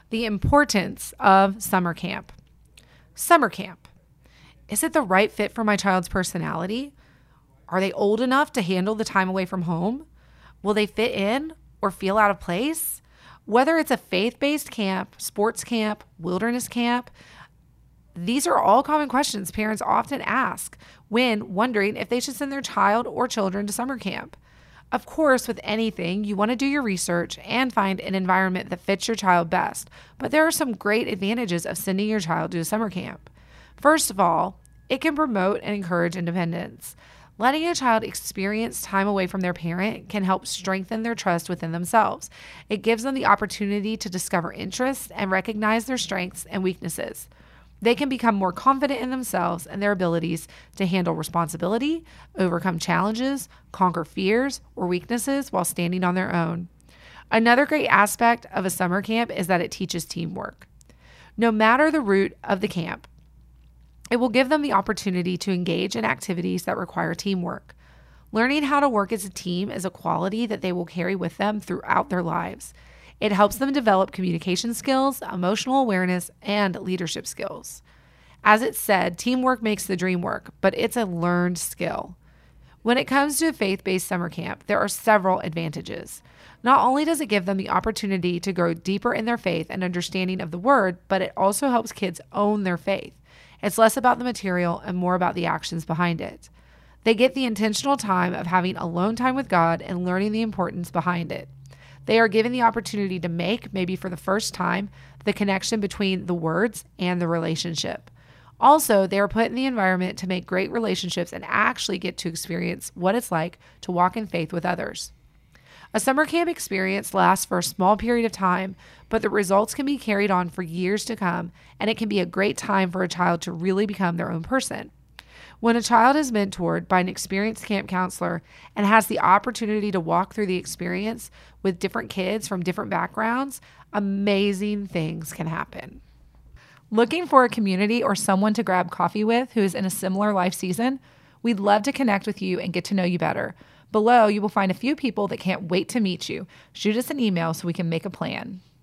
The importance of summer camp. Summer camp. Is it the right fit for my child's personality? Are they old enough to handle the time away from home? Will they fit in or feel out of place? Whether it's a faith-based camp, sports camp, wilderness camp, these are all common questions parents often ask when wondering if they should send their child or children to summer camp. Of course, with anything, you want to do your research and find an environment that fits your child best, but there are some great advantages of sending your child to a summer camp. First of all, it can promote and encourage independence. Letting a child experience time away from their parent can help strengthen their trust within themselves. It gives them the opportunity to discover interests and recognize their strengths and weaknesses. They can become more confident in themselves and their abilities to handle responsibility, overcome challenges, conquer fears or weaknesses while standing on their own. Another great aspect of a summer camp is that it teaches teamwork. No matter the route of the camp, it will give them the opportunity to engage in activities that require teamwork. Learning how to work as a team is a quality that they will carry with them throughout their lives. It helps them develop communication skills, emotional awareness, and leadership skills. As it's said, teamwork makes the dream work, but it's a learned skill. When it comes to a faith-based summer camp, there are several advantages. Not only does it give them the opportunity to grow deeper in their faith and understanding of the word, but it also helps kids own their faith. It's less about the material and more about the actions behind it. They get the intentional time of having alone time with God and learning the importance behind it. They are given the opportunity to make, maybe for the first time, the connection between the words and the relationship. Also, they are put in the environment to make great relationships and actually get to experience what it's like to walk in faith with others. A summer camp experience lasts for a small period of time, but the results can be carried on for years to come, and it can be a great time for a child to really become their own person. When a child is mentored by an experienced camp counselor and has the opportunity to walk through the experience with different kids from different backgrounds, amazing things can happen. Looking for a community or someone to grab coffee with who is in a similar life season? We'd love to connect with you and get to know you better. Below, you will find a few people that can't wait to meet you. Shoot us an email so we can make a plan.